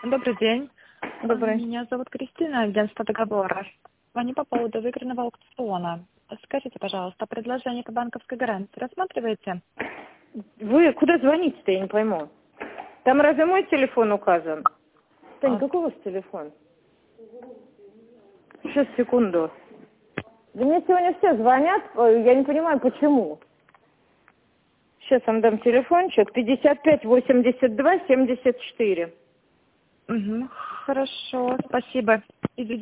Добрый день. Добрый. Меня зовут Кристина, агентство договоров. Звоню по поводу выигранного аукциона. Скажите, пожалуйста, предложение по банковской гарантии рассматриваете? Вы куда звоните-то, я не пойму. Там разве мой телефон указан? Тань, А, какой у вас телефон? Сейчас, секунду. Да мне сегодня все звонят, я не понимаю, почему. Сейчас вам дам телефончик. 55 82 74. Хорошо, спасибо.